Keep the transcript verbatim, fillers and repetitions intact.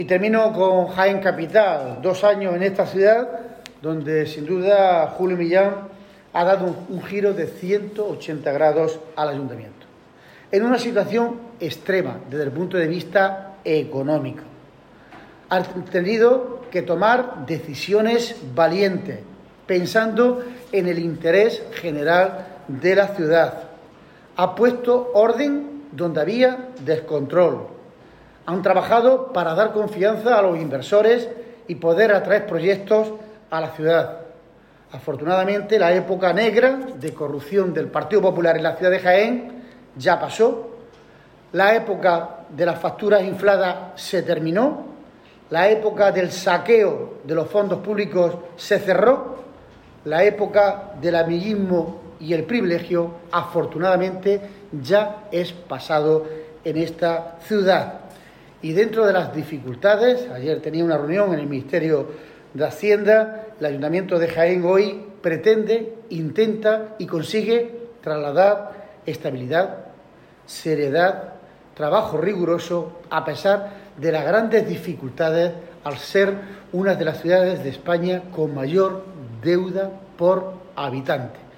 Y termino con Jaén Capital, dos años en esta ciudad, donde sin duda Julio Millán ha dado un, un giro de ciento ochenta grados al ayuntamiento. En una situación extrema desde el punto de vista económico. Ha tenido que tomar decisiones valientes, pensando en el interés general de la ciudad. Ha puesto orden donde había descontrol. Han trabajado para dar confianza a los inversores y poder atraer proyectos a la ciudad. Afortunadamente, la época negra de corrupción del Partido Popular en la ciudad de Jaén ya pasó. La época de las facturas infladas se terminó. La época del saqueo de los fondos públicos se cerró. La época del amiguismo y el privilegio, afortunadamente, ya es pasado en esta ciudad. Y dentro de las dificultades, ayer tenía una reunión en el Ministerio de Hacienda, el Ayuntamiento de Jaén hoy pretende, intenta y consigue trasladar estabilidad, seriedad, trabajo riguroso, a pesar de las grandes dificultades al ser una de las ciudades de España con mayor deuda por habitante.